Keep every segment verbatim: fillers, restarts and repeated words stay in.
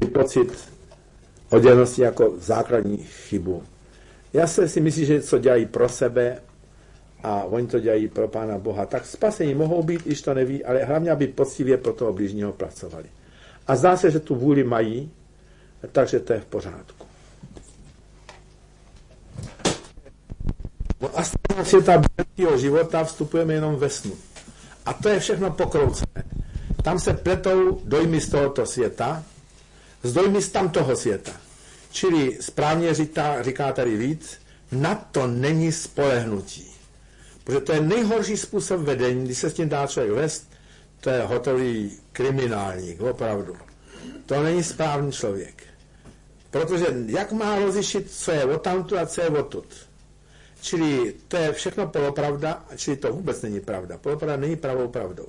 pocit oddělenosti jako základní chybu. Já se si myslím, že co dělají pro sebe a oni to dělají pro Pána Boha, tak spasení mohou být, když to neví, ale hlavně, aby poctivě pro toho blížního pracovali. A zdá se, že tu vůli mají, takže to je v pořádku. Do astrálního světa běžného života vstupujeme jenom ve snu. A to je všechno pokroucené. Tam se pletou dojmy z tohoto světa s dojmy z tamtoho světa. Čili správně říká, říká tady víc, na to není spolehnutí. Protože to je nejhorší způsob vedení, když se s tím dá člověk vést, to je hotový kriminálník, opravdu. To není správný člověk. Protože jak má rozlišit, co je odtamtud a co je odtud. Čili to je všechno polopravda, čili to vůbec není pravda. Polopravda není pravou pravdou.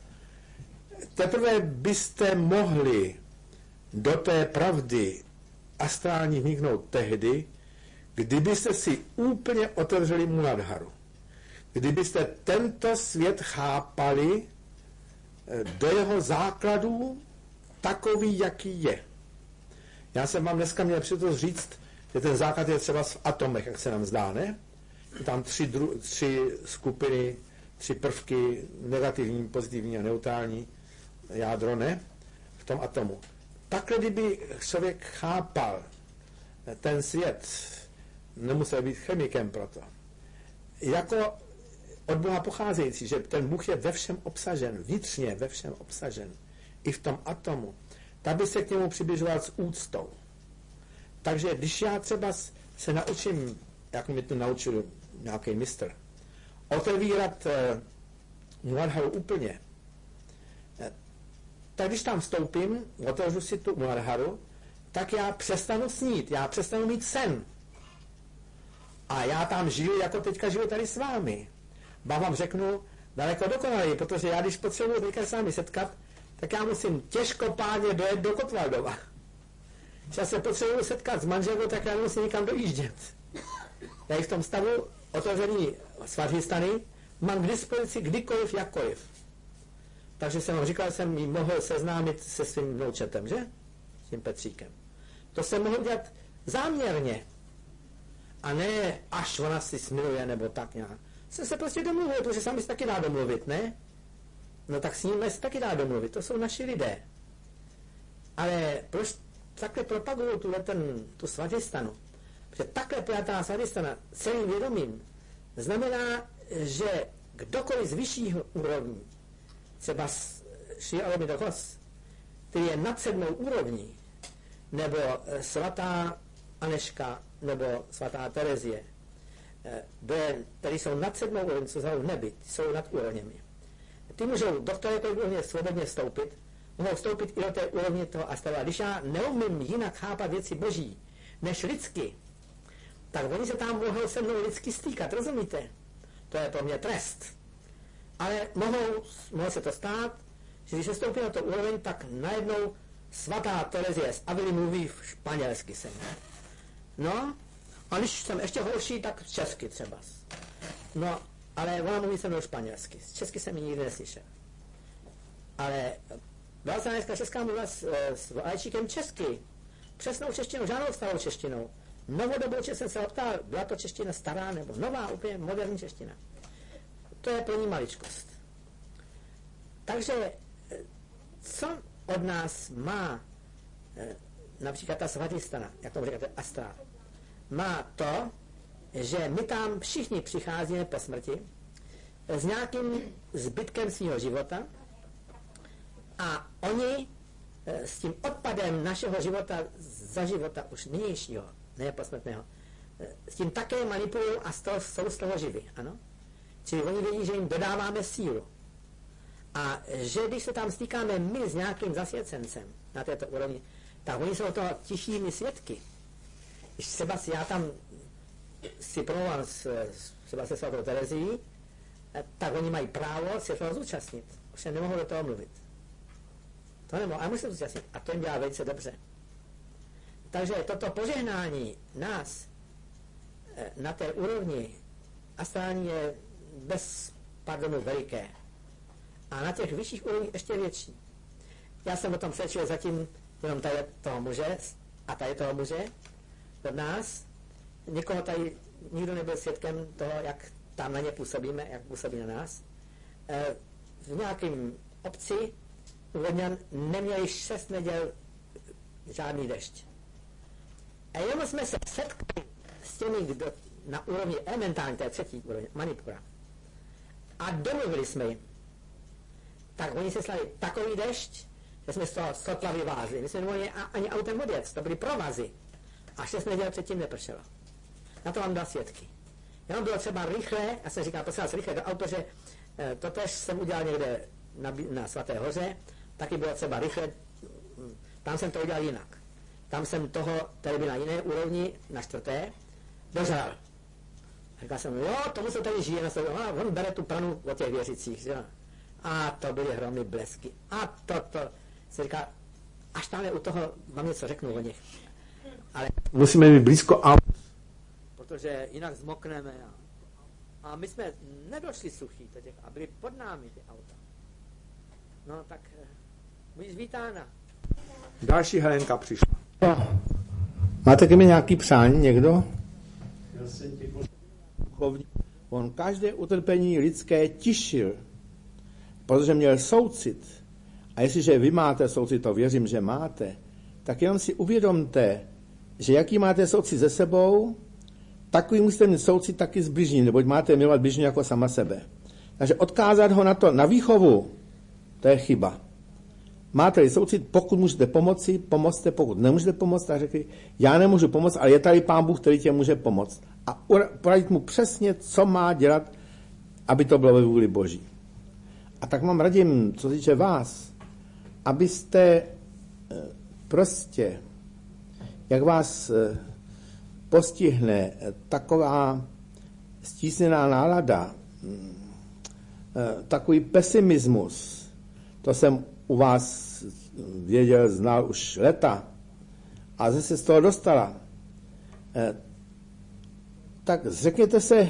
Teprve byste mohli do té pravdy astrální vniknout tehdy, kdybyste si úplně otevřeli Muladharu. Kdybyste tento svět chápali do jeho základů takový, jaký je. Já jsem vám dneska měl příležitost říct, že ten základ je třeba v atomech, jak se nám zdá, ne? Tam tři, dru- tři skupiny, tři prvky, negativní, pozitivní a neutrální jádro, ne? V tom atomu. Takhle, kdyby člověk chápal ten svět, nemusel být chemikem proto, jako od Boha pocházející, že ten Bůh je ve všem obsažen, vnitřně ve všem obsažen, i v tom atomu, tak by se k němu přibližoval s úctou. Takže když já třeba se naučím, jak mi to naučil nějaký mistr, otevírat eh, Muladharu úplně, eh, tak když tam vstoupím, otevřu si tu Muladharu, tak já přestanu snít, já přestanu mít sen. A já tam žiju, jako teďka žiju tady s vámi. Ba vám řeknu daleko dokonalý, protože já, když potřebuji teďka s vámi setkat, tak já musím těžkopádně dojet do Kotvaldova. Když já se potřebuji setkat s manželkou, tak já musím nikam dojíždět. Já i v tom stavu otevření Svadhisthany mám k dispozici kdykoliv, jakkoliv. Takže jsem vám říkal, že jsem jí mohl seznámit se svým vnoučetem, že? S tím Petříkem. To jsem mohl dělat záměrně. A ne, až ona si smiluje, nebo tak nějak. Jsem se prostě domluvil, protože sami se taky dá domluvit, ne? No tak s nimi se taky dá domluvit, to jsou naši lidé. Ale proč takhle propagují tuhle ten, tu Svadhisthanu? Protože takhle pojatá Svadhisthana celým vědomím znamená, že kdokoliv z vyššího úrovní, třeba Šri Aurobindo Ghos, který je nad sedmou úrovní, nebo svatá Aneška, nebo svatá Terezie, které jsou nad sedmou úrovní, co jsou v nebi, jsou nad úrovněmi. Ty můžou do kterékoliv úrovně svobodně vstoupit, mohou vstoupit i do té úrovně toho astrala. Když já neumím jinak chápat věci boží, než lidsky, tak oni se tam mohou se mnou lidsky stýkat, rozumíte? To je pro mě trest. Ale mohou, mohou se to stát, že když se stoupí na to úroveň, tak najednou svatá Terezie z Avily mluví v španělsky se mnou. No, a když jsem ještě horší, tak česky třeba. No, ale ona mluví se mnou španělsky. Z česky jsem ji nikdy neslyšel. Ale byla se dneska česká mluvila s, s Valečíkem česky. Přesnou češtinou, žádnou starou češtinou. Novodobou češtinu jsem se optal, byla to čeština stará nebo nová, úplně moderní čeština. To je pro ní maličkost. Takže co od nás má například ta Svadhisthana, jak tomu říkáte, astrál, má to, že my tam všichni přicházíme po smrti s nějakým zbytkem svého života a oni s tím odpadem našeho života za života už nynějšího, ne posmrtného, s tím také manipulují a jsou z toho živí, ano? Čili oni vědí, že jim dodáváme sílu. A že když se tam stýkáme my s nějakým zasvěcencem na této úrovni, tak oni jsou toho tichými svědky. Když třeba si já tam si promluvám třeba se svatou Terezií, tak oni mají právo se toho zúčastnit. Už nemohou do toho mluvit. To nemohou, ale musí se zúčastnit. A to jim dělá velice dobře. Takže toto požehnání nás na té úrovni astrální je bez pardonu veliké. A na těch vyšších úrovních ještě větší. Já jsem o tom přečil zatím jenom tady toho muže a tady toho muže od nás. Nikoho tady, nikdo nebyl svědkem toho, jak tam na ně působíme, jak působí na nás. E, v nějakém obci u Vodňan neměli šest neděl žádný dešť. A jenom jsme se setkali s těmi, kdo na úrovni elementární, té třetí úrovně, manipura. A domluvili jsme jim. Tak oni se slali takový dešť, že jsme z toho sotla vyvázli. My jsme nemohli ani autem odjet, to byly provazy. A šest neděl předtím nepršelo. Na to vám dá svědky. Jenom bylo třeba rychle, já jsem říkal, prosím vás, rychle do auto, že e, to tež jsem udělal někde na, na Svaté hoře, taky bylo třeba rychle, tam jsem to udělal jinak. Tam jsem toho, který byl na jiné úrovni, na čtvrté, dožral. Říkal jsem, jo, tomu se tady žije, a on bere tu pranu od těch věřících, že? A to byly hromny blesky. A to, to, se říká, až tam u toho vám něco řeknu o nich. Ale musíme mít blízko aut. Protože jinak zmokneme. A, a my jsme nedošli suchý to těch, a byli pod námi ty auta. No tak, budeš vítána. Další Helenka přišla. Máte ke mně nějaký přání někdo? Já jsem tě On každé utrpení lidské tišil, protože měl soucit. A jestliže vy máte soucit, to věřím, že máte, tak jenom si uvědomte, že jaký máte soucit se sebou, takový musíte mít soucit taky s bližním, neboť máte milovat bližní jako sama sebe. Takže odkázat ho na to, na výchovu, to je chyba. Máte-li soucit, pokud můžete pomoci, pomozte, pokud nemůžete pomoct, tak řekli, já nemůžu pomoct, ale je tady Pán Bůh, který tě může pomoct. A poradit mu přesně, co má dělat, aby to bylo ve vůli Boží. A tak vám radím, co se týče vás, abyste prostě, jak vás postihne taková stísněná nálada, takový pesimismus, to jsem u vás věděl, znal už leta, a zase z toho dostala, tak řekněte se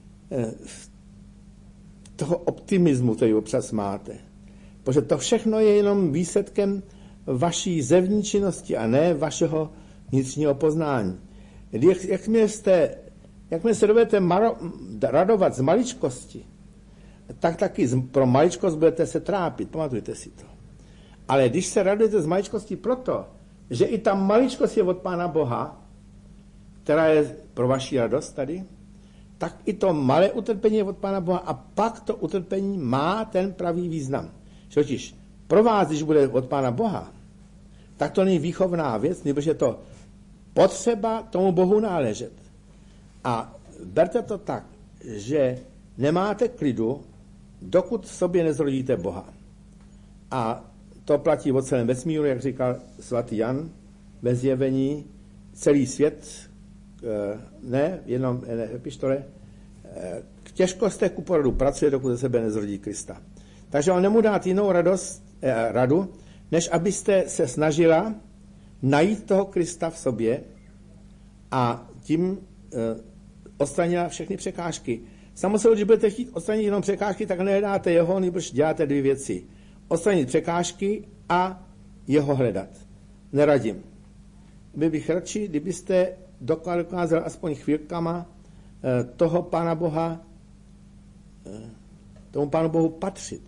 toho optimismu, který občas máte. Protože to všechno je jenom výsledkem vaší zevní činnosti a ne vašeho vnitřního poznání. Jak, jakmile, jste, jakmile se dovedete maro, radovat z maličkosti, tak taky pro maličkost budete se trápit, pamatujte si to. Ale když se radujete z maličkosti proto, že i ta maličkost je od Pána Boha, která je pro vaši radost tady, tak i to malé utrpení je od Pána Boha a pak to utrpení má ten pravý význam. Totiž pro vás, když bude od Pána Boha, tak to není výchovná věc, nebo je to potřeba tomu Bohu náležet. A berte to tak, že nemáte klidu, dokud v sobě nezrodíte Boha. A to platí o celém vesmíru, jak říkal svatý Jan ve Zjevení, celý svět, ne, jenom ne, epištole, k těžkostech ku porodu pracuje, dokud ze sebe nezrodí Krista. Takže on nemůže dát jinou radost, eh, radu, než abyste se snažila najít toho Krista v sobě a tím eh, odstranila všechny překážky. Samozřejmě, když budete chtít odstranit jenom překážky, tak nehledáte jeho, nebož děláte dvě věci. Odstranit překážky a jeho hledat. Neradím. Byl bych radši, kdybyste dokázal aspoň chvílkama eh, toho Pána Boha, eh, tomu Pánu Bohu patřit.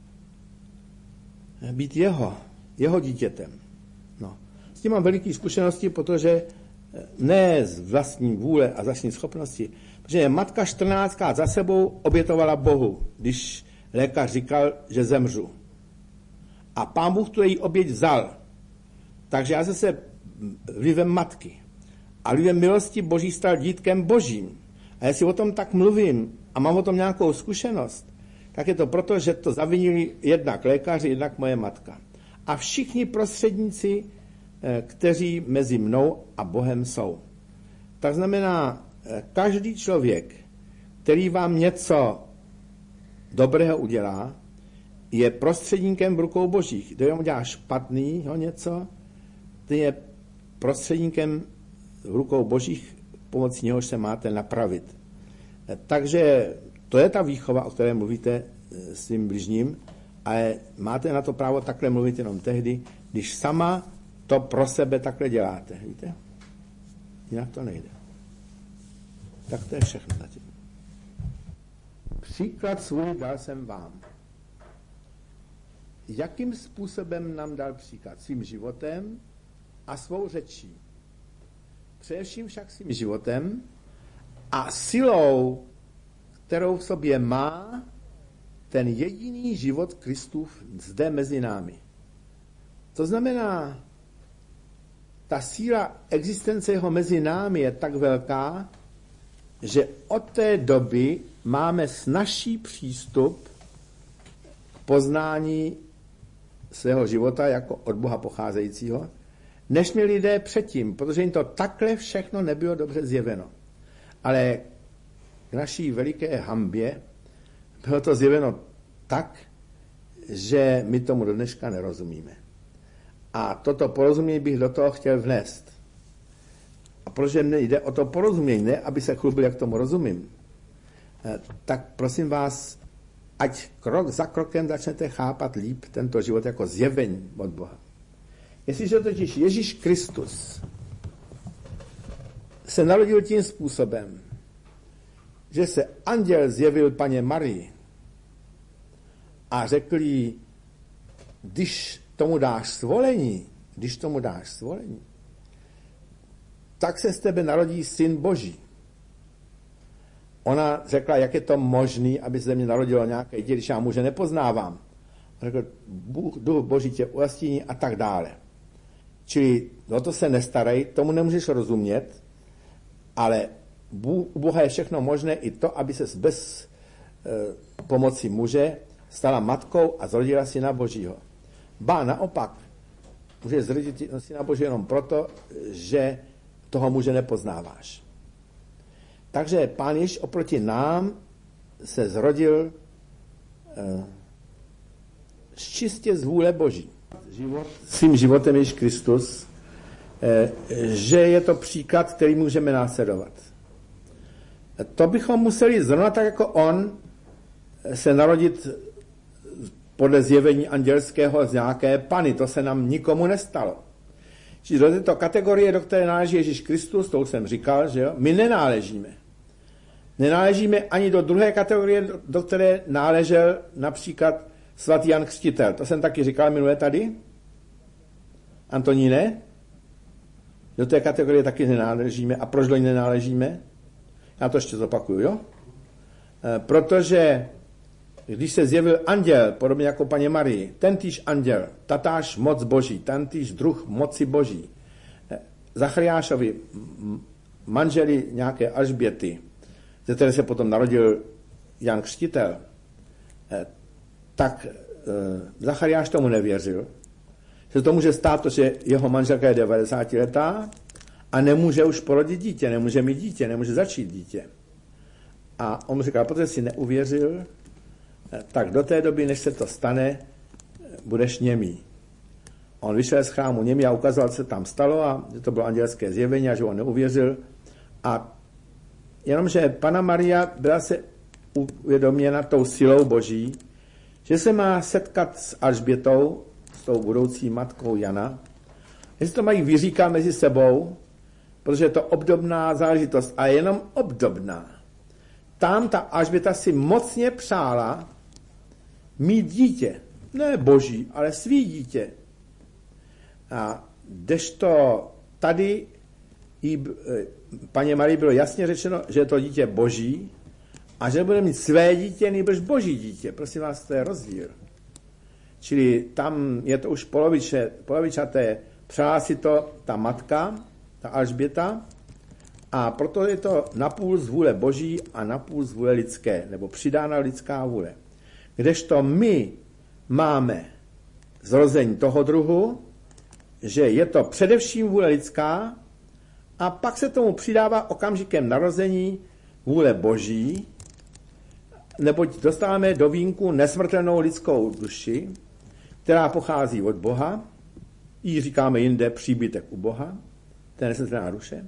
Být jeho, jeho dítětem. No. S tím mám veliké zkušenosti, protože ne z vlastní vůle a z vlastní schopnosti, protože matka čtrnáctkrát za sebou obětovala Bohu, když lékař říkal, že zemřu. A Pán Bůh tu její oběť vzal. Takže já jsem se vlivem matky a vlivem milosti Boží stal dítkem Božím. A jestli o tom tak mluvím a mám o tom nějakou zkušenost, tak je to proto, že to zavinili jednak lékaři, jednak moje matka. A všichni prostředníci, kteří mezi mnou a Bohem jsou. Tak znamená, každý člověk, který vám něco dobrého udělá, je prostředníkem v rukou Božích. Kdo vám udělá špatného něco, to je prostředníkem v rukou Božích, pomocí něhož se máte napravit. Takže to je ta výchova, o které mluvíte s svým bližním, ale máte na to právo takhle mluvit jenom tehdy, když sama to pro sebe takhle děláte, víte? Jinak to nejde. Tak to je všechno zatím. Příklad svůj dal jsem vám. Jakým způsobem nám dal příklad? Svým životem a svou řečí. Především však svým životem a silou, kterou v sobě má ten jediný život Kristův zde mezi námi. To znamená, ta síla existence jeho mezi námi je tak velká, že od té doby máme snazší přístup k poznání svého života jako od Boha pocházejícího, než měli lidé předtím, protože jim to takhle všechno nebylo dobře zjeveno. Ale k naší veliké hanbě bylo to zjeveno tak, že my tomu do dneška nerozumíme. A toto porozumění bych do toho chtěl vnést. A protože mně jde o to porozumění, ne aby se chlubil, jak tomu rozumím, tak prosím vás, ať krok za krokem začnete chápat líp tento život jako zjevení od Boha. Jestliže totiž Ježíš Kristus se narodil tím způsobem, že se anděl zjevil paně Marii a řekl jí, když tomu dáš svolení, když tomu dáš svolení, tak se z tebe narodí syn Boží. Ona řekla, jak je to možné, aby se mě narodilo nějaké dítě, když já muže nepoznávám. On řekl, Bůh, duch Boží tě ujastění a tak dále. Čili o to se nestarej, tomu nemůžeš rozumět, ale Bůh, u Boha je všechno možné i to, aby se bez e, pomoci muže stala matkou a zrodila syna Božího. Ba naopak, může zrodit syna Božího jenom proto, že toho muže nepoznáváš. Takže Pán Ježíš oproti nám se zrodil e, čistě z vůle Boží. Život, svým životem Ježíš Kristus, e, že je to příklad, který můžeme následovat. To bychom museli zrovna tak jako on se narodit podle zjevení andělského z nějaké pany. To se nám nikomu nestalo. Čili do této kategorie, do které náleží Ježíš Kristus, to už jsem říkal, že jo, my nenáležíme. Nenáležíme ani do druhé kategorie, do které náležel například svatý Jan Křtitel. To jsem taky říkal minule tady. Antoníne? Do té kategorie taky nenáležíme. A proč do ní nenáležíme? Já to ještě zopakuju, jo? E, protože když se zjevil anděl, podobně jako paně Marii, tentýž anděl, tatáž moc Boží, tentýž druh moci Boží, e, Zachariášovi manželi nějaké Alžběty, ze které se potom narodil Jan Křtitel, e, tak e, Zachariáš tomu nevěřil, že to může stát to, že jeho manželka je devadesátiletá a nemůže už porodit dítě, nemůže mít dítě, nemůže začít dítě. A on mu říkal, protože jsi neuvěřil, tak do té doby, než se to stane, budeš němý. On vyšel z chrámu němý a ukazoval, co se tam stalo a že to bylo andělské zjevení a že on neuvěřil. A jenomže Panna Maria byla se uvědoměna tou silou Boží, že se má setkat s Alžbětou, s tou budoucí matkou Jana, jestli to mají vyříkat mezi sebou, protože je to obdobná záležitost a jenom obdobná. Tam ta Alžběta si mocně přála mít dítě. Ne Boží, ale svý dítě. A kdežto tady jí, paně Marii bylo jasně řečeno, že je to dítě Boží a že bude mít své dítě, nýbrž Boží dítě. Prosím vás, to je rozdíl. Čili tam je to už poloviče, polovičaté. Přála si to ta matka, ta Alžběta, a proto je to napůl z vůle Boží a napůl z vůle lidské, nebo přidána lidská vůle. Kdežto my máme zrození toho druhu, že je to především vůle lidská a pak se tomu přidává okamžikem narození vůle Boží, neboť dostáváme do vínku nesmrtelnou lidskou duši, která pochází od Boha, ji říkáme jinde příbytek u Boha, to je nesmrtelná duše.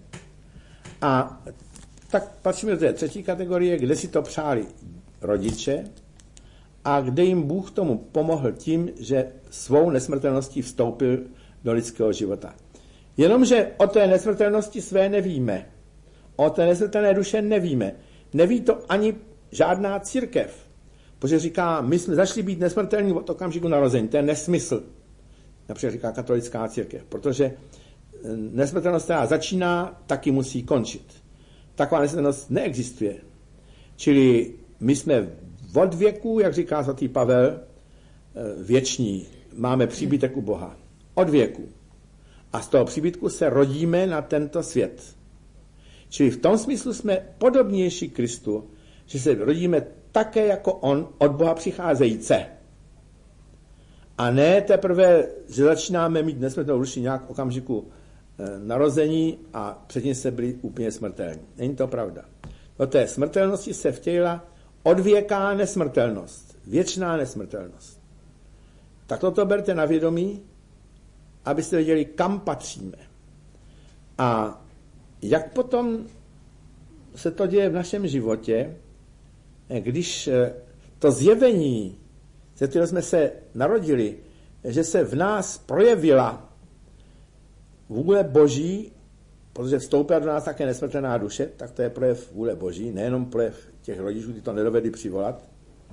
A tak patříme do té třetí kategorie, kde si to přáli rodiče a kde jim Bůh tomu pomohl tím, že svou nesmrtelností vstoupil do lidského života. Jenomže o té nesmrtelnosti své nevíme. O té nesmrtelné duše nevíme. Neví to ani žádná církev. Protože říká, my jsme začali být nesmrtelní od okamžiku narození. To je nesmysl. Například říká katolická církev. Protože nesmrtelnost, která začíná, taky musí končit. Taková nesmrtelnost neexistuje. Čili my jsme od věku, jak říká svatý Pavel, věční. Máme příbytek u Boha. Od věku. A z toho příbytku se rodíme na tento svět. Čili v tom smyslu jsme podobnější Kristu, že se rodíme také jako on od Boha přicházejíce. A ne teprve, že začínáme mít nesmrtelnou duši nějak v okamžiku narození a předtím se byli úplně smrtelní. Není to pravda. Do té smrtelnosti se vtělila odvěká nesmrtelnost. Věčná nesmrtelnost. Tak toto berte na vědomí, abyste věděli, kam patříme. A jak potom se to děje v našem životě, když to zjevení, ze kterého jsme se narodili, že se v nás projevila vůle Boží, protože vstoupila do nás také nesmrtelná duše, tak to je projev vůle Boží, nejenom projev těch rodičů, kteří to nedovedli přivolat.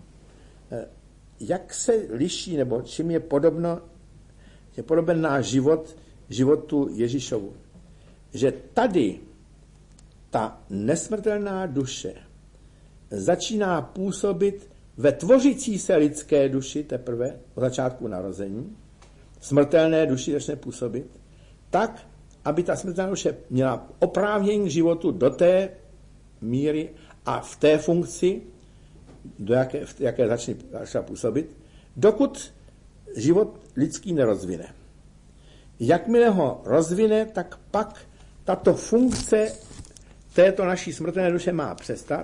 Jak se liší, nebo čím je podobno, je podoben náš život životu Ježíšovu. Že tady ta nesmrtelná duše začíná působit ve tvořící se lidské duši teprve od začátku narození, smrtelné duši začne působit, tak, aby ta smrtelná duše měla oprávnění k životu do té míry a v té funkci, do jaké, v jaké začne, začne působit, dokud život lidský nerozvine. Jakmile ho rozvine, tak pak tato funkce této naší smrtelné duše má přestat.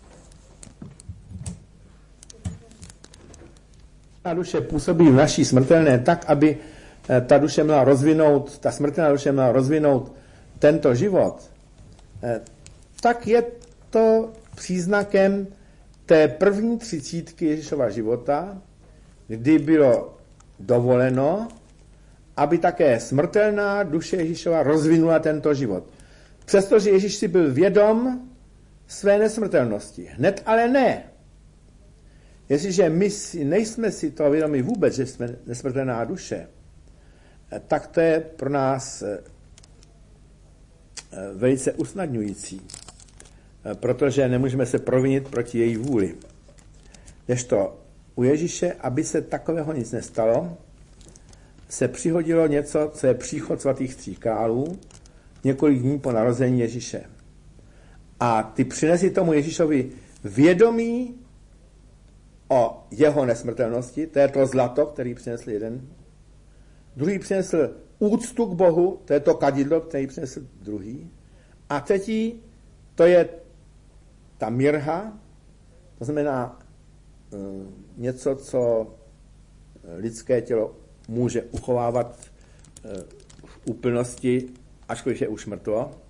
Ta duše působí v naší smrtelné tak, aby ta duše měla rozvinout, ta smrtelná duše měla rozvinout tento život, tak je to příznakem té první třicítky Ježíšova života, kdy bylo dovoleno, aby také smrtelná duše Ježíšova rozvinula tento život. Přestože Ježíš si byl vědom své nesmrtelnosti. Hned ale ne. Jestliže my si, nejsme si toho vědomi vůbec, že jsme nesmrtelná duše, tak to je pro nás velice usnadňující, protože nemůžeme se provinit proti její vůli. Nežto u Ježíše, aby se takového nic nestalo, se přihodilo něco, co je příchod svatých tří králů, několik dní po narození Ježíše. A ty přinesli tomu Ježíšovi vědomí o jeho nesmrtelnosti, to je to zlato, který přinesl jeden. Druhý přinesl úctu k Bohu, to je to kadidlo, který přinesl druhý. A třetí, to je ta mirha, to znamená uh, něco, co lidské tělo může uchovávat uh, v úplnosti, ačkoliv je už mrtvo. Uh,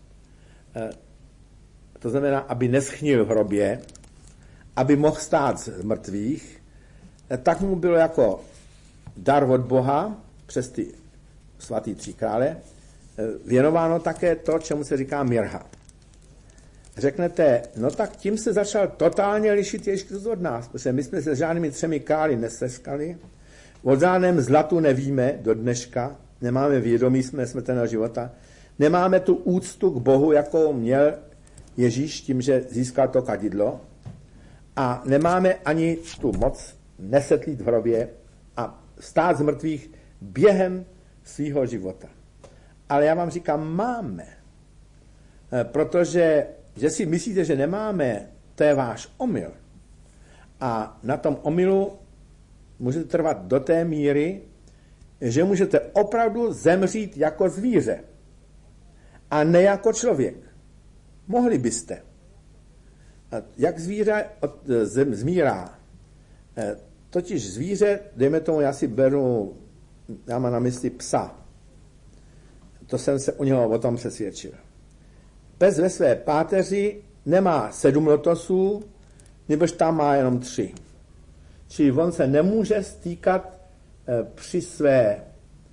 to znamená, aby neschnil v hrobě, aby mohl stát z mrtvých, uh, tak mu bylo jako dar od Boha přes ty svatý tři krále věnováno také to, čemu se říká mirha. Řeknete, no tak tím se začal totálně lišit Ježíš Kristus od nás, protože my jsme se žádnými třemi králi neseskali, o žádném zlatu nevíme do dneška, nemáme vědomí jsme smrtelného života, nemáme tu úctu k Bohu, jakou měl Ježíš tím, že získal to kadidlo, a nemáme ani tu moc nesetlít v hrobě a stát z mrtvých během svého života. Ale já vám říkám, máme. Protože, že si myslíte, že nemáme, to je váš omyl. A na tom omylu můžete trvat do té míry, že můžete opravdu zemřít jako zvíře. A ne jako člověk. Mohli byste. Jak zvíře zmírá? Totiž zvíře, dejme tomu, já si beru, já mám na mysli psa. To jsem se u něho o tom přesvědčil. Pes ve své páteři nemá sedm lotosů, nebož tam má jenom tři. Čili on se nemůže stýkat při své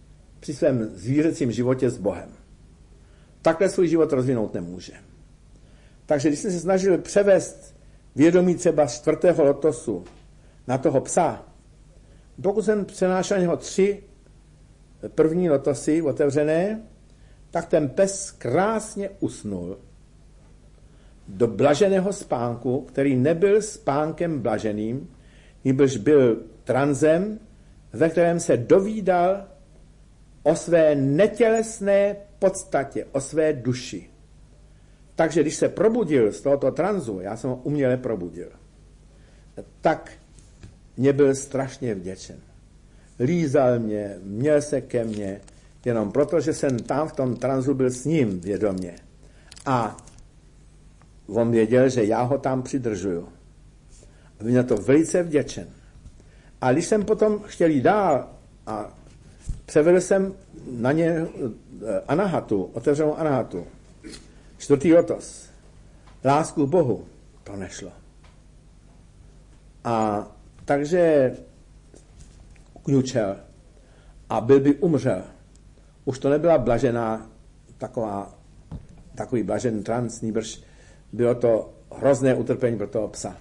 při svém zvířecím životě s Bohem. Takhle svůj život rozvinout nemůže. Takže když jsem se snažil převést vědomí třeba z čtvrtého lotosu na toho psa, pokud jsem přenášel něho tři první lotosy otevřené, tak ten pes krásně usnul do blaženého spánku, který nebyl spánkem blaženým, nýbrž byl tranzem, ve kterém se dovídal o své netělesné podstatě, o své duši. Takže když se probudil z tohoto tranzu, já jsem ho uměle probudil, tak mě byl strašně vděčen. Lízal mě, měl se ke mně, jenom proto, že jsem tam v tom tranzu byl s ním vědomě. A on věděl, že já ho tam přidržuju. A byl to velice vděčen. A když jsem potom chtěl jít dál a převedl jsem na ně anahatu, otevřenou anahatu, čtvrtý lotos, lásku k Bohu, to nešlo. A takže kňučel a byl by umřel. Už to nebyla blažená taková, takový blažený trans, nýbrž bylo to hrozné utrpení pro toho psa.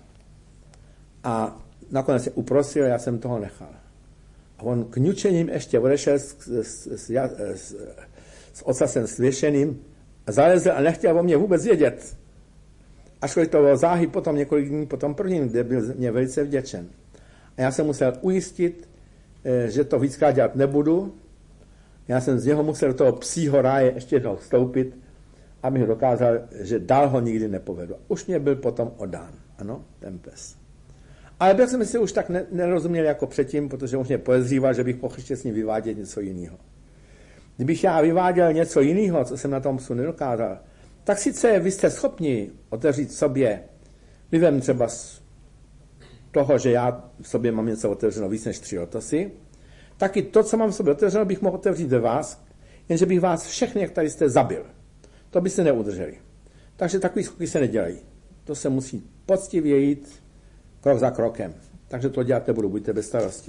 A nakonec se uprosil, já jsem toho nechal. A on kňučením ještě odešel s, s, s, s, s ocasem svěšeným, zalezl a nechtěl o mě vůbec vědět. Ačkoliv to bylo záhy potom několik dní po tom prvním, kde byl mě velice vděčen. A já jsem musel ujistit, že to víckrát dělat nebudu. Já jsem z něho musel do toho psího ráje ještě jednou vstoupit, abych dokázal, že dál ho nikdy nepovedu. Už mě byl potom odán. Ano, ten pes. Ale byl jsem si už tak ne- nerozuměl jako předtím, protože už mě podezříval, že bych mohl ještě s ním vyvádět něco jiného. Kdybych já vyváděl něco jiného, co jsem na tom psu nedokázal, tak sice vy jste schopni otevřít sobě, vlivem třeba z toho, že já v sobě mám něco otevřeno víc než tři lotosy, taky to, co mám v sobě otevřeno, bych mohl otevřít ve vás, jenže bych vás všechny, jak tady jste, zabil. To byste neudrželi. Takže takový skoky se nedělají. To se musí poctivě jít krok za krokem. Takže to dělat nebudu, buďte bez starosti.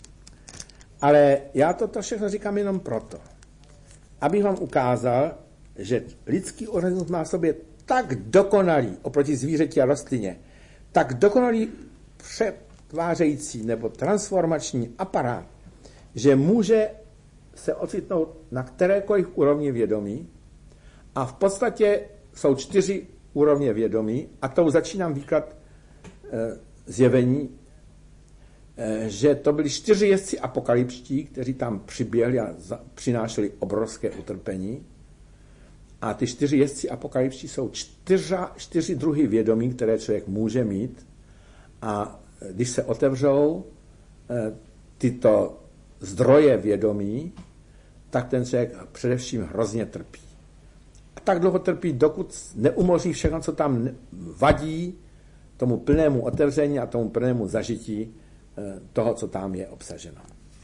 Ale já toto všechno říkám jenom proto, abych vám ukázal, že lidský organismus má v sobě tak dokonalý, oproti zvířeti a rostlině, tak dokonalý přetvářející nebo transformační aparát, že může se ocitnout na kterékoliv úrovni vědomí a v podstatě jsou čtyři úrovně vědomí a tou začínám výklad e, zjevení, e, že to byli čtyři jezdci apokalypští, kteří tam přiběhli a za, přinášeli obrovské utrpení. A ty čtyři jezdci apokalypští jsou čtyřa, čtyři druhy vědomí, které člověk může mít. A když se otevřou e, tyto zdroje vědomí, tak ten člověk především hrozně trpí. A tak dlouho trpí, dokud neumoří všechno, co tam vadí tomu plnému otevření a tomu plnému zažití toho, co tam je obsaženo.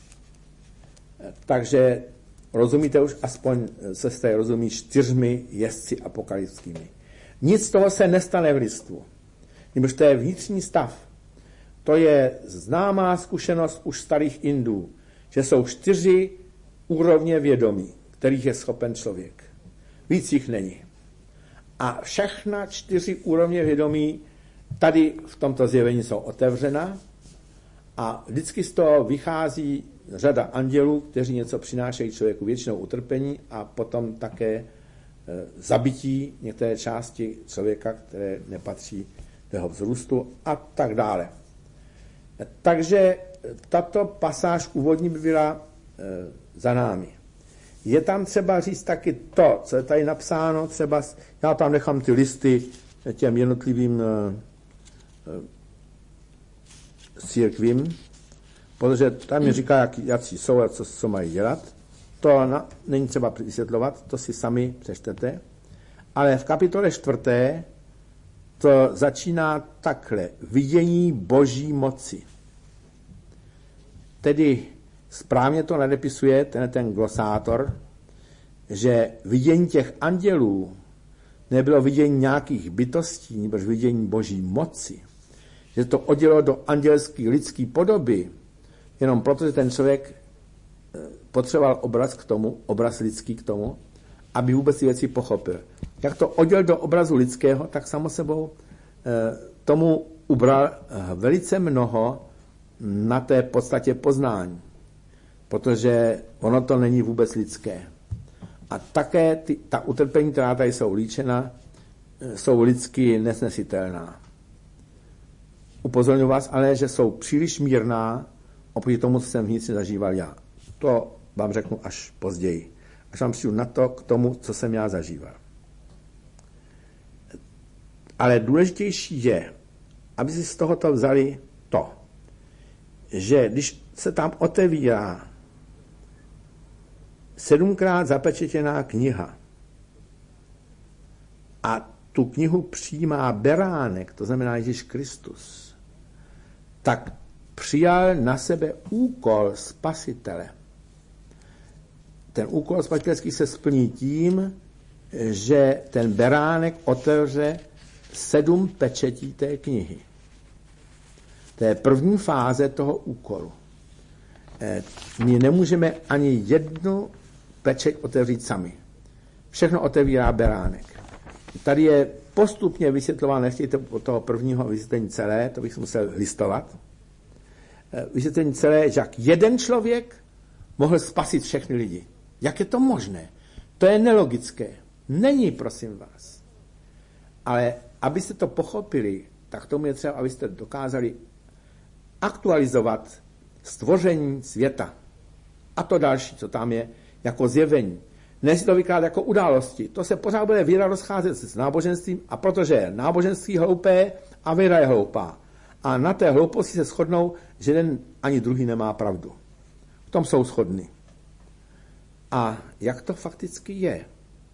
Takže rozumíte už, aspoň se jste rozumí čtyřmi jezdci apokalypskými. Nic z toho se nestane v lidstvu. Nebož to je vnitřní stav. To je známá zkušenost už starých Indů, že jsou čtyři úrovně vědomí, kterých je schopen člověk. Víc jich není. A všechna čtyři úrovně vědomí tady v tomto zjevení jsou otevřena a vždycky z toho vychází řada andělů, kteří něco přinášejí člověku, většinou utrpení a potom také e, zabití některé části člověka, které nepatří do jeho vzrůstu a tak dále. Takže tato pasáž úvodní by byla e, za námi. Je tam třeba říct taky to, co je tady napsáno, třeba, já tam nechám ty listy těm jednotlivým e, e, církvím, protože tam mi říká, jak, jaký jsou a co, co mají dělat. To na, není třeba vysvětlovat, to si sami přečtete. Ale v kapitole čtvrté to začíná takhle. Vidění boží moci. Tedy správně to nadepisuje ten, ten glosátor, že vidění těch andělů nebylo vidění nějakých bytostí, nebo vidění boží moci. Že to oddělo do andělské lidské podoby, jenom proto, že ten člověk potřeboval obraz k tomu, obraz lidský k tomu, aby vůbec ty věci pochopil. Jak to oddělil do obrazu lidského, tak samo sebou eh, tomu ubral eh, velice mnoho na té podstatě poznání, protože ono to není vůbec lidské. A také ty, ta utrpení, která tady jsou líčena, eh, jsou lidsky nesnesitelná. Upozorňuji vás ale, že jsou příliš mírná oproti tomu, co jsem vnitřně zažíval já. To vám řeknu až později. Až vám přijdu na to, k tomu, co jsem já zažíval. Ale důležitější je, aby si z tohoto vzali to, že když se tam otevírá sedmkrát zapečetěná kniha a tu knihu přijímá beránek, to znamená Ježíš Kristus, tak přijal na sebe úkol spasitele. Ten úkol spasitelský se splní tím, že ten beránek otevře sedm pečetí té knihy. To je první fáze toho úkolu. My nemůžeme ani jednu pečeť otevřít sami. Všechno otevírá beránek. Tady je postupně vysvětlováno, nechtějte od toho prvního vysvětlení celé, to bych si musel listovat. Vysvětlení celé, že jak jeden člověk mohl spasit všechny lidi. Jak je to možné? To je nelogické. Není, prosím vás. Ale abyste to pochopili, tak tomu je třeba, abyste dokázali aktualizovat stvoření světa. A to další, co tam je, jako zjevení. Ne si to vykládat jako události. To se pořád bude víra rozcházet s náboženstvím, a protože je náboženství hloupé a víra je hloupá. A na té hlouposti se shodnou, že jeden ani druhý nemá pravdu. V tom jsou shodny. A jak to fakticky je?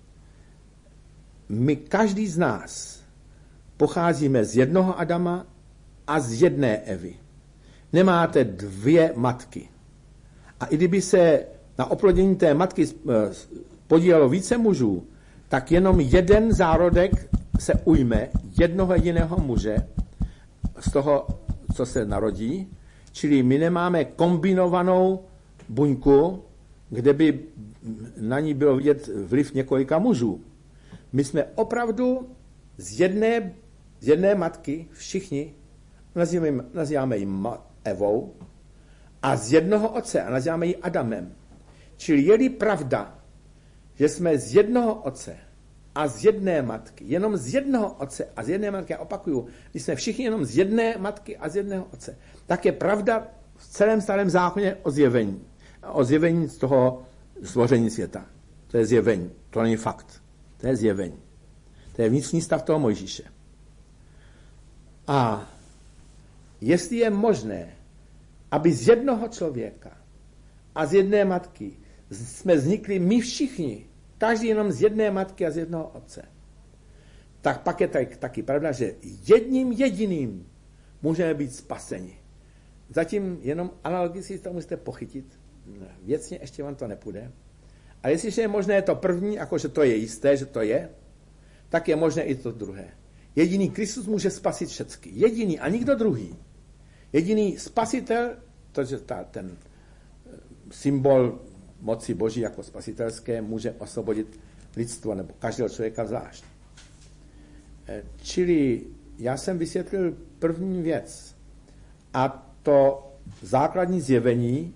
My, každý z nás, pocházíme z jednoho Adama a z jedné Evy. Nemáte dvě matky. A i kdyby se na oplodění té matky podílelo více mužů, tak jenom jeden zárodek se ujme jednoho jediného muže z toho, co se narodí. Čili my nemáme kombinovanou buňku, kde by na ní bylo vidět vliv několika mužů. My jsme opravdu z jedné, z jedné matky, všichni, nazýváme, nazýváme ji Evou, a z jednoho otce, a nazýváme ji Adamem. Čili je-li pravda, že jsme z jednoho otce a z jedné matky, jenom z jednoho otce a z jedné matky, já opakuju, když jsme všichni jenom z jedné matky a z jedného otce, tak je pravda v celém starém zákoně o zjevení. O zjevení z toho stvoření světa. To je zjevení, to není fakt. To je zjevení. To je vnitřní stav toho Mojžíše. A jestli je možné, aby z jednoho člověka a z jedné matky jsme vznikli my všichni, každý jenom z jedné matky a z jednoho otce, tak pak je tak, taky pravda, že jedním jediným můžeme být spaseni. Zatím jenom analogicky to musíte pochytit. Věcně ještě vám to nepůjde. A jestliže je možné to první, jakože to je jisté, že to je, tak je možné i to druhé. Jediný Kristus může spasit všecky. Jediný a nikdo druhý. Jediný spasitel, to je ta, ten symbol moci Boží jako spasitelské, může osvobodit lidstvo nebo každého člověka zvlášť. Čili já jsem vysvětlil první věc, a to základní zjevení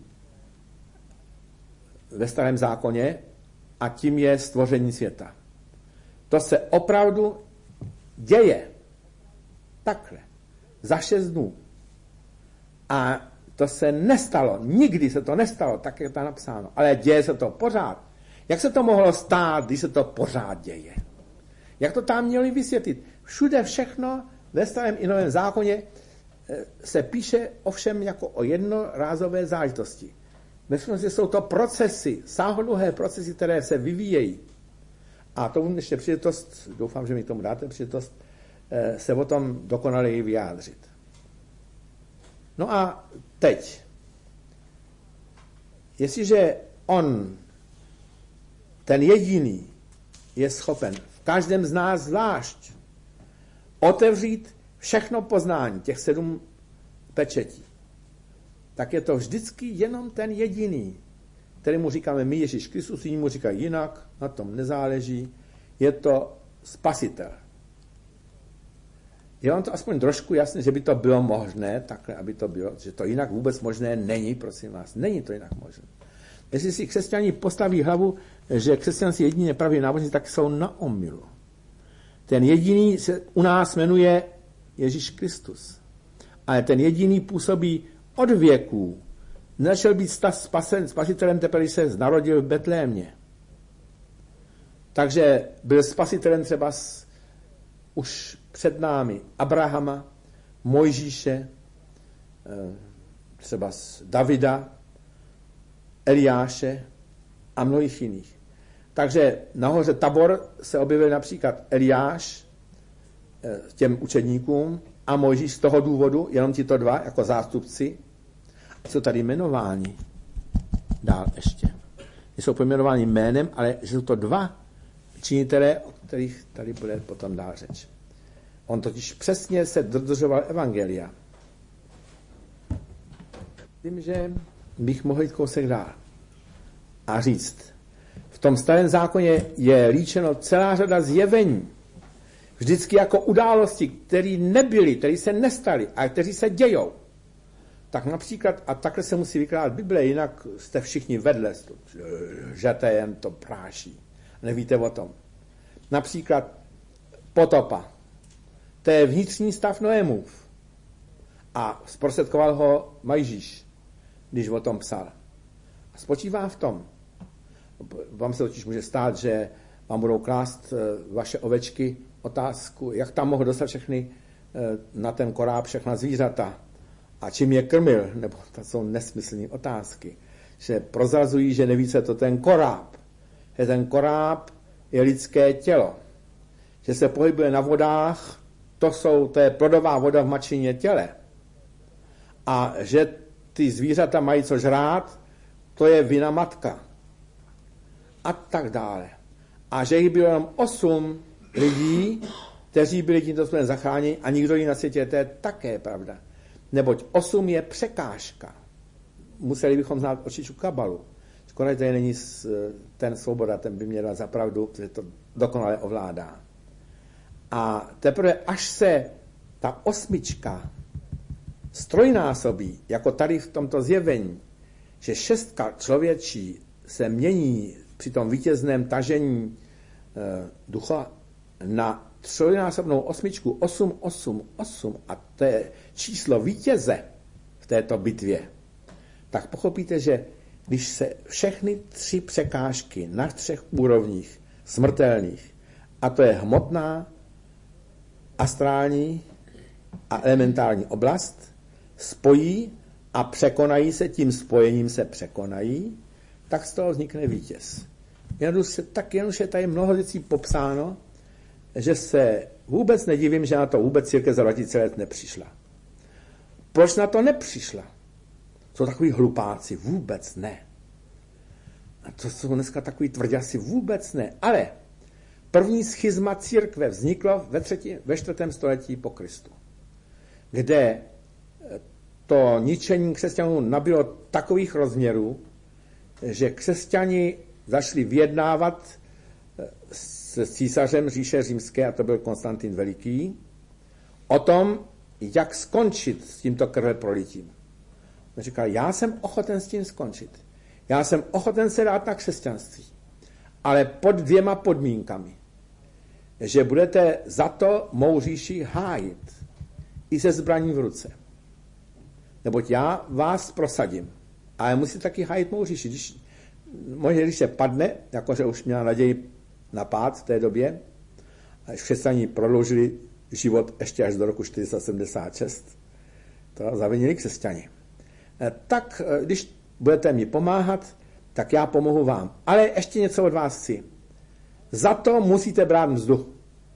ve starém zákoně, a tím je stvoření světa. To se opravdu děje takhle za šest dnů. A to se nestalo, nikdy se to nestalo, tak je to napsáno, ale děje se to pořád. Jak se to mohlo stát, když se to pořád děje? Jak to tam měli vysvětlit? Všude všechno ve starém i novém zákoně se píše ovšem jako o jednorázové záležitosti. Ve skutečnosti jsou to procesy, sáhodlouhé procesy, které se vyvíjejí. A to bude ještě příležitost, doufám, že mi tomu dáte příležitost, se o tom dokonaleji vyjádřit. No a teď, jestliže on, ten jediný, je schopen v každém z nás zvlášť otevřít všechno poznání, těch sedm pečetí, tak je to vždycky jenom ten jediný, který mu říkáme my Ježíš Kristus, jiní mu říkají jinak, na tom nezáleží, je to spasitel. Je vám to aspoň trošku jasné, že by to bylo možné, takhle, aby to bylo, že to jinak vůbec možné není, prosím vás, není to jinak možné. Jestli si křesťané postaví hlavu, že křesťanství jedině praví náboženství, tak jsou na omylu. Ten jediný se u nás jmenuje Ježíš Kristus. Ale ten jediný působí od věků. Nezačal být spasen, spasitelem teprve, když se narodil v Betlémě. Takže byl spasitelem třeba s, už před námi Abrahama, Mojžíše, třeba z Davida, Eliáše a mnohých jiných. Takže nahoře Tabor se objevil například Eliáš těm učedníkům a Mojžíš z toho důvodu, jenom tito dva jako zástupci, jsou tady jmenováni dál ještě. Jsou pojmenováni jménem, ale že jsou to dva činitelé, o kterých tady bude potom dál řeč. On totiž přesně se dodržoval evangelia. Vím, že bych mohl jít kousek dál a říct, v tom starém zákoně je líčeno celá řada zjevení, vždycky jako události, které nebyly, které se nestaly, a které se dějou. Tak například, a takhle se musí vykládat Bible, jinak jste všichni vedle, žete jen to práší. Nevíte o tom. Například potopa. To je vnitřní stav Noémův. A zprostředkoval ho Mojžíš, když o tom psal. A spočívá v tom. Vám se totiž může stát, že vám budou klást vaše ovečky otázku, jak tam mohl dostat všechny na ten koráb všechna zvířata a čím je krmil, nebo to jsou nesmyslné otázky, že prozrazují, že neví, co je to ten koráb. Že ten koráb je lidské tělo. Že se pohybuje na vodách, to, jsou, to je plodová voda v mačině těle. A že ty zvířata mají co žrát, to je vina matka. A tak dále. A že jich bylo jenom osm lidí, kteří byli tímto způsobem zachráněni a nikdo jiný na světě, to je také pravda. Neboť osm je překážka. Museli bychom znát očičku kabalu. Škoda, že tady není ten Svoboda, ten by měl za pravdu, že to dokonale ovládá. A teprve až se ta osmička strojnásobí, jako tady v tomto zjevení, že šestka člověčí se mění při tom vítězném tažení e, ducha na trojnásobnou osmičku, osm, osm, osm, a to je číslo vítěze v této bitvě, tak pochopíte, že když se všechny tři překážky na třech úrovních smrtelných, a to je hmotná, astrální a elementární oblast, spojí a překonají se, tím spojením se překonají, tak z toho vznikne vítěz. Jednoduše, tak jednoduše je tady mnoho věcí popsáno, že se vůbec nedivím, že na to vůbec církev za dva tisíce let nepřišla. Proč na to nepřišla? Jsou takový hlupáci? Vůbec ne. A to jsou dneska takový tvrďasi? Vůbec ne. Ale první schizma církve vzniklo ve, třetí, ve čtvrtém století po Kristu, kde to ničení křesťanů nabylo takových rozměrů, že křesťani zašli vyjednávat s císařem říše římské, a to byl Konstantin Veliký, o tom, jak skončit s tímto krveprolitím. On říkal, já jsem ochoten s tím skončit. Já jsem ochoten se dát na křesťanství, ale pod dvěma podmínkami. Že budete za to mou říši hájit i se zbraní v ruce. Neboť já vás prosadím, ale musíte taky hájit mou říši. Když, možná, když se padne, jakože už měla naději na pád v té době, a křesťané prodloužili život ještě až do roku čtyři sta sedmdesát šest, to zavinili křesťani. Tak když budete mi pomáhat, tak já pomohu vám. Ale ještě něco od vás chci. Za to musíte brát mzdu.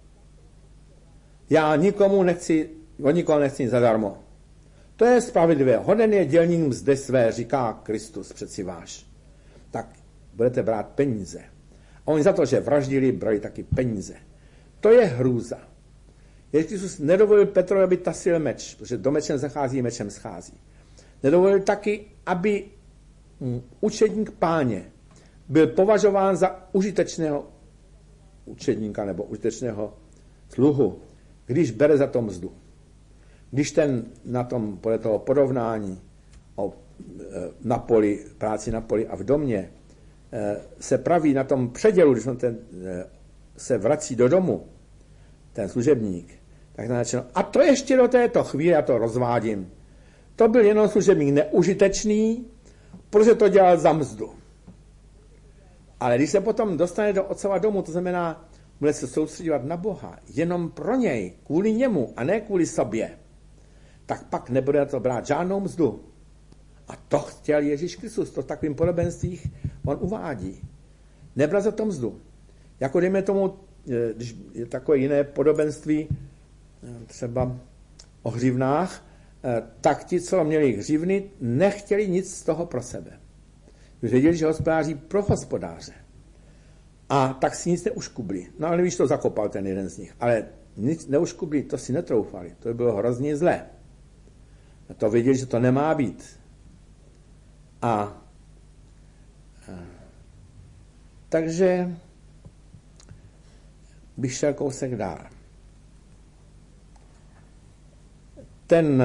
Já nikomu nechci, od nikoho nechci zadarmo. To je spravedlivé. Hoden je dělník mzdy své, říká Kristus, přeci váš. Tak budete brát peníze. A oni za to, že vraždili, brali taky peníze. To je hrůza. Ježíš Kristus nedovolil Petrovi, aby tasil meč, protože do mečem zachází, mečem schází. Nedovolil taky, aby učedník Páně byl považován za užitečného učedníka nebo užitečného sluhu, když bere za to mzdu. Když ten na tom, podle toho porovnání o, na poli, práci na poli a v domě se praví na tom předělu, když on ten, se vrací do domu, ten služebník, tak tam začalo, a to ještě do této chvíle, já to rozvádím, to byl jenom služebník neužitečný, protože to dělal za mzdu. Ale když se potom dostane do otcova domu, to znamená, bude se soustředovat na Boha, jenom pro něj, kvůli němu a ne kvůli sobě, tak pak nebude to brát žádnou mzdu. A to chtěl Ježíš Kristus, to v takovým podobenstvích on uvádí. Nebrat za to mzdu. Jako dejme tomu, když je takové jiné podobenství, třeba o hřivnách, tak ti, co měli hřivny, nechtěli nic z toho pro sebe. Když věděli, že hospodáří pro hospodáře. A tak si nic neuškubli. No ale víš, to zakopal ten jeden z nich. Ale nic neuškubli, to si netroufali. To by bylo hrozně zlé. A to věděli, že to nemá být. A, a takže bych šel kousek dál. Ten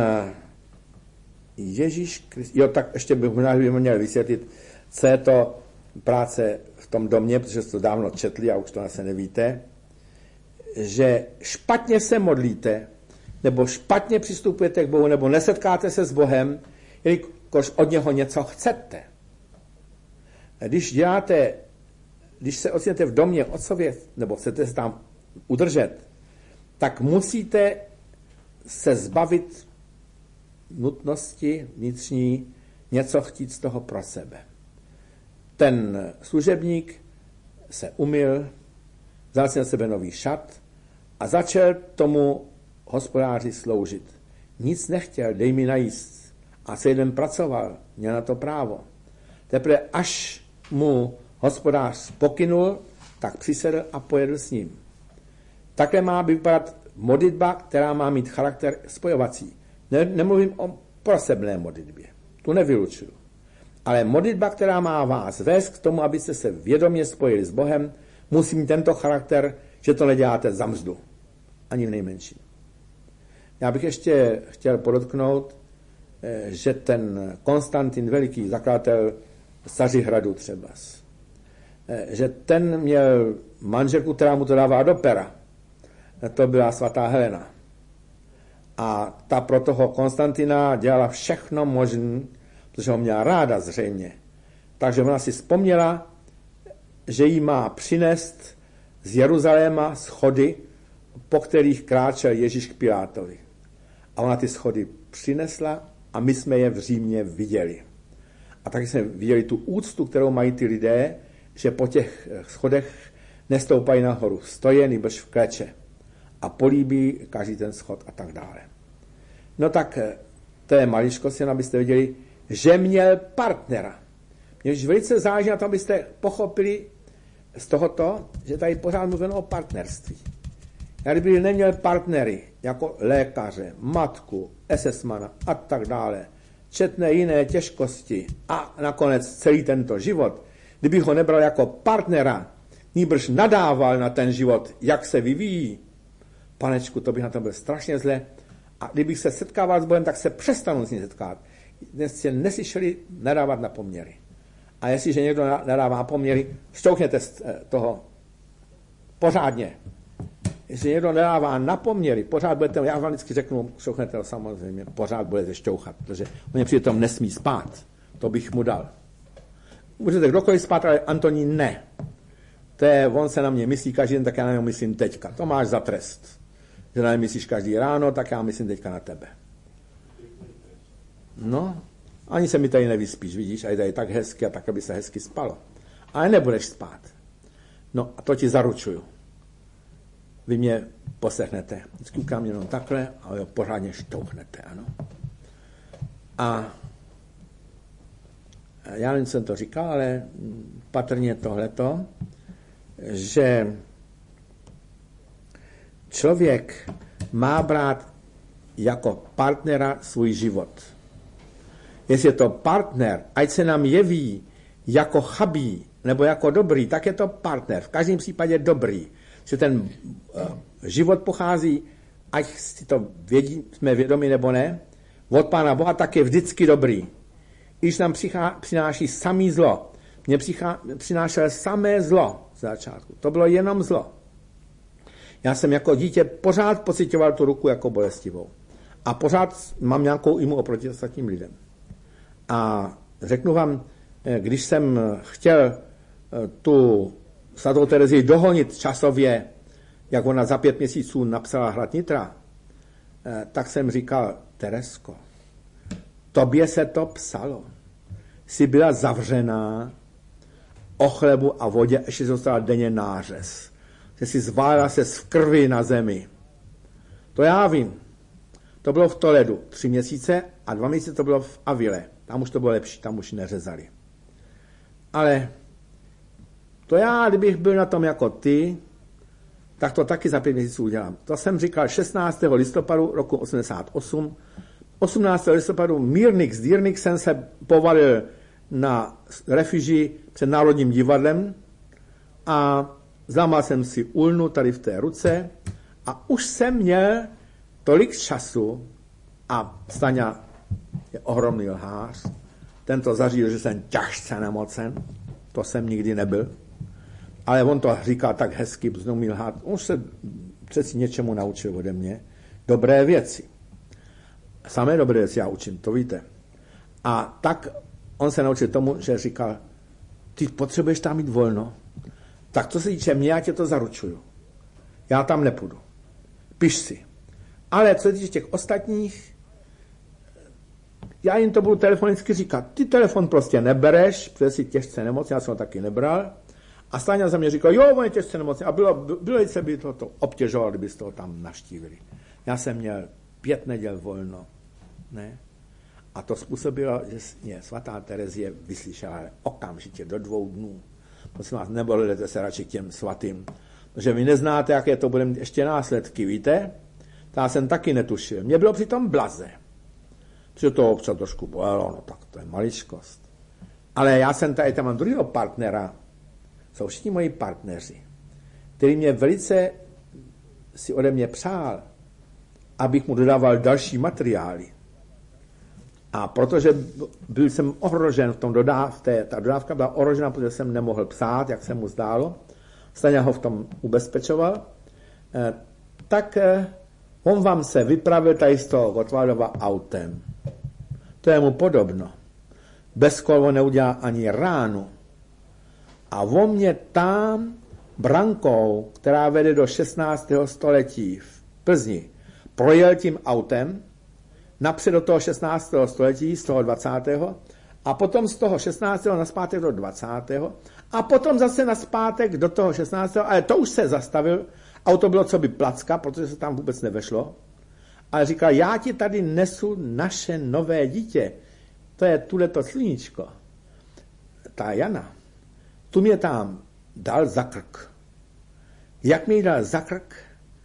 Ježíš Kristus, jo, tak ještě bych možná měl vysvětlit, co je to práce v tom domě, protože jste to dávno četli a už to asi nevíte, že špatně se modlíte, nebo špatně přistupujete k Bohu, nebo nesetkáte se s Bohem, jelikož od něho něco chcete. Když děláte, když se ocitnete v domě otcově, nebo chcete se tam udržet, tak musíte se zbavit nutnosti vnitřní něco chtít z toho pro sebe. Ten služebník se umyl, vzal si na sebe nový šat a začal tomu hospodáři sloužit. Nic nechtěl, dej mi najíst. A celý den pracoval, měl na to právo. Teprve až mu hospodář pokynul, tak přisedl a pojedl s ním. Takhle má vypadat modlitba, která má mít charakter spojovací. Ne, nemluvím o prosebné modlitbě, tu nevylučuju. Ale modlitba, která má vás vést k tomu, abyste se vědomě spojili s Bohem, musí mít tento charakter, že to neděláte za mzdu. Ani v nejmenším. Já bych ještě chtěl podotknout, že ten Konstantin Veliký, zakladatel Stařihradu třeba, že ten měl manželku, která mu to dává do pera. To byla svatá Helena. A ta pro toho Konstantina dělala všechno možné, protože ho měla ráda zřejmě. Takže ona si vzpomněla, že jí má přinést z Jeruzaléma schody, po kterých kráčel Ježíš k Pilátovi. A ona ty schody přinesla a my jsme je v Římě viděli. A taky jsme viděli tu úctu, kterou mají ty lidé, že po těch schodech nestoupají nahoru, stojí nýbrž v kleče a políbí každý ten schod a tak dále. No tak to je maličkost, jen abyste viděli, že měl partnera. Mně velice záleží na tom, abyste pochopili z tohoto, že tady pořád mluvíme o partnerství. Já kdyby neměl partnery, jako lékaře, matku, esesmana a tak dále, četné jiné těžkosti a nakonec celý tento život, kdybych ho nebral jako partnera, nýbrž nadával na ten život, jak se vyvíjí, panečku, to bych na tom byl strašně zle. A kdybych se setkával s Bohem, tak se přestanu s ním setkat. Dnes se neslyšeli nadávat na poměry. A jestliže někdo nadává poměry, šťouchněte z toho pořádně. Jestli někdo nedává na poměry, pořád budete, já vám vždycky řeknu, šťouchněte to samozřejmě, pořád budete šťouchat, protože on při tom nesmí spát. To bych mu dal. Můžete kdokoliv spát, ale Antonín ne. To je, on se na mě myslí každý den, tak já na něj myslím teďka. To máš za trest. Že na něj myslíš každý ráno, tak já myslím teďka na tebe. No, ani se mi tady nevyspíš, vidíš, a je tady tak hezky a tak, aby se hezky spalo. Ale nebudeš spát. No a to ti zaručuju. Vy mě poslechnete. Vždycky ukám jenom takhle a jo, pořádně štouchnete, ano. A já nevím, co jsem to říkal, ale patrně tohleto, že člověk má brát jako partnera svůj život. Jestli je to partner, ať se nám jeví jako chabý nebo jako dobrý, tak je to partner. V každém případě dobrý. Že ten uh, život pochází, ať si to vědí, jsme vědomi nebo ne, od Pána Boha, tak je vždycky dobrý. Když nám přichá, přináší samý zlo. Mně přichá, přinášel samé zlo z začátku. To bylo jenom zlo. Já jsem jako dítě pořád pocitoval tu ruku jako bolestivou. A pořád mám nějakou imu oproti ostatním lidem. A řeknu vám, když jsem chtěl tu svatou Terezii dohonit časově, jak ona za pět měsíců napsala Hrad Nitra, tak jsem říkal, Teresko, tobě se to psalo. Jsi byla zavřená o chlebu a vodě, ještě zůstala denně nářez. Že jsi zvála se v krvi na zemi. To já vím. To bylo v Toledu tři měsíce a dva měsíce to bylo v Avile. Tam už to bylo lepší, tam už neřezali. Ale to já, kdybych byl na tom jako ty, tak to taky za pět měsíců udělám. To jsem říkal šestnáctého listopadu roku osmdesát osm. osmnáctého listopadu Mírnik z Dírnik jsem se povalil na refuži před Národním divadlem a zlámal jsem si ulnu tady v té ruce a už jsem měl tolik času a Staňa je ohromný lhář. Tento zařídil, že jsem těžce nemocen. To jsem nikdy nebyl. Ale on to říká tak hezky, protože umí lhát. On se přeci něčemu naučil ode mě. Dobré věci. Samé dobré věci já učím, to víte. A tak on se naučil tomu, že říkal, ty potřebuješ tam mít volno. Tak co se týče mě, já tě to zaručuju. Já tam nepůjdu. Piš si. Ale co se týče těch ostatních, já jim to budu telefonicky říkat. Ty telefon prostě nebereš, protože jsi těžce nemocný, já jsem ho taky nebral. A Stáňa za mě říkal, jo, on je těžce nemocný. A bylo, bylo se by to, to obtěžovalo, kdybyste ho tam naštívili. Já jsem měl pět neděl volno. Ne? A to způsobilo, že mě svatá Terezie vyslyšela okamžitě do dvou dnů. Prosím vás, nebolejte se radši k těm svatým. Protože vy neznáte, jaké to bude mít ještě následky, víte? To já jsem taky netušil. Mně bylo přitom blaze. Protože to občas trošku bolelo, no tak to je maličkost. Ale já jsem tady, tam mám druhého partnera, jsou všichni moji partneři, který mě velice si ode mě přál, abych mu dodával další materiály. A protože byl jsem ohrožen v tom dodávce, ta dodávka byla ohrožena, protože jsem nemohl psát, jak se mu zdálo, Staňa ho v tom ubezpečoval, tak on vám se vypravil tady z toho Gottwaldova autem. To je mu podobno. Bez kol on neudělá ani ránu. A on mě tam brankou, která vede do šestnáctého století v Plzni, projel tím autem, napřed do toho šestnáctého století, z toho dvacátého a potom z toho šestnáctého naspátek do dvacátého a potom zase naspátek do toho šestnáctého ale to už se zastavil, auto bylo co by placka, protože se tam vůbec nevešlo, ale říkal, já ti tady nesu naše nové dítě, to je tuhleto sluníčko, ta Jana, tu mě tam dal za krk. Jak mi dal za krk,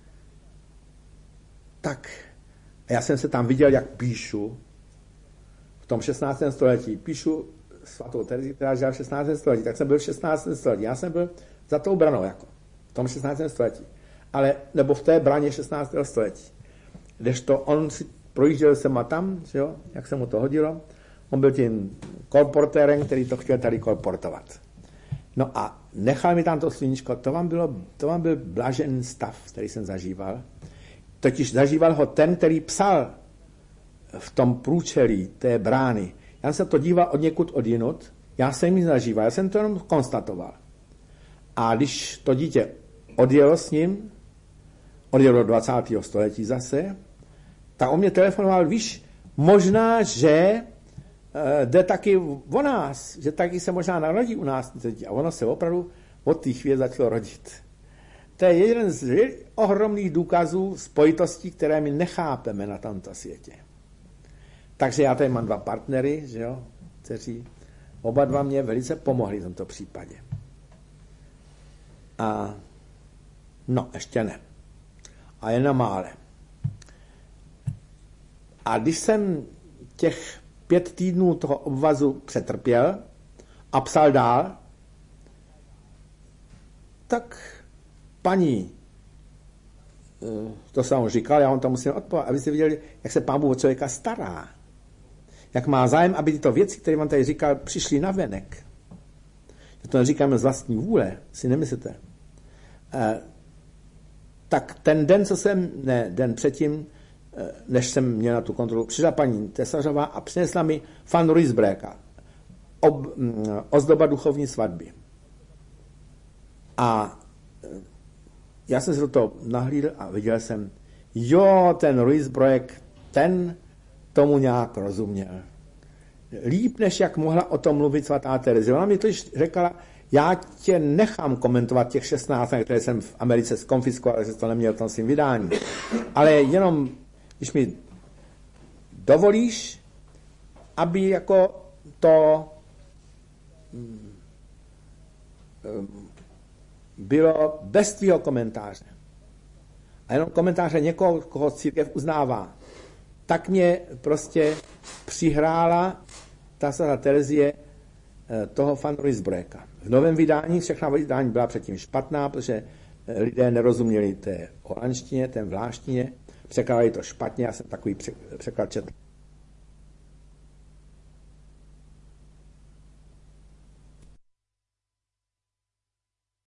tak já jsem se tam viděl, jak píšu v tom šestnáctém století. Píšu svatou Terezii, která žila v šestnáctém století, tak jsem byl v šestnáctém století. Já jsem byl za tou branou, jako v tom šestnáctém století. Ale, nebo v té braně šestnáctého století. Kdežto on si projížděl sem a tam, že jo, jak se mu to hodilo. On byl tím kolportérem, který to chtěl tady kolportovat. No a nechal mi tam to sluníčko, to vám, bylo, to vám byl blažený stav, který jsem zažíval. Totiž zažíval ho ten, který psal v tom průčelí té brány. Já jsem to díval od někud od jinut, já jsem ji zažíval, já jsem to jenom konstatoval. A když to dítě odjelo s ním, odjelo do dvacátého století zase, tak on mě telefonoval, víš, možná, že jde taky o nás, že taky se možná narodí u nás děti. A ono se opravdu od té chvíle začalo rodit. To je jeden z ohromných důkazů spojitostí, které my nechápeme na tomto světě. Takže já tady mám dva partnery, že jo, kteří oba dva mě velice pomohli v tomto případě. A no, ještě ne. A jen na mále. A když jsem těch pět týdnů toho obvazu přetrpěl a psal dál, tak paní, to jsem vám říkal, já vám to musím odpovědět, aby si viděli, jak se Pán Bůh o člověka stará. Jak má zájem, aby tyto věci, které vám tady říkal, přišly na venek. To neříkáme z vlastní vůle, si nemyslíte. E, tak ten den, co jsem, ne, den předtím, než jsem měl na tu kontrolu, přišla paní Tesařová a přinesla mi Van Ruysbroeka, ob, ozdoba duchovní svatby. A já jsem se do toho nahlídl a viděl jsem, jo, ten Ruysbroek, ten tomu nějak rozuměl. Líp, než jak mohla o tom mluvit svatá Terezie. Ona mi to řekla, já tě nechám komentovat těch šestnáct, které jsem v Americe zkonfiskoval, že to neměl v tom svým vydání. Ale jenom, když mi dovolíš, aby jako to bylo bez tvýho komentáře. A jenom komentáře někoho, koho církev uznává. Tak mě prostě přihrála ta svatá Terezie toho Van Ruysbroeka. V novém vydání, všechna vydání byla předtím špatná, protože lidé nerozuměli té holandštině, té vláštině, překládali to špatně, já jsem takový překlad četl.